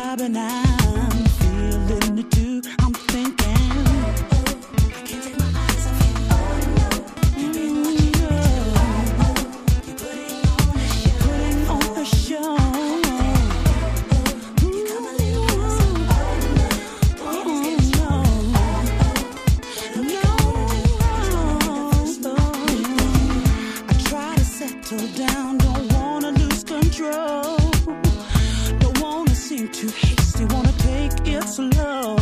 vibe and I'm feeling it too. I'm thinking I can't take my eyes off you. Oh no, you've been watching me. You're putting on a show. You come a little closer. Oh no, I try to settle down, don't wanna lose control. Don't wanna seem too hasty, wanna take it slow.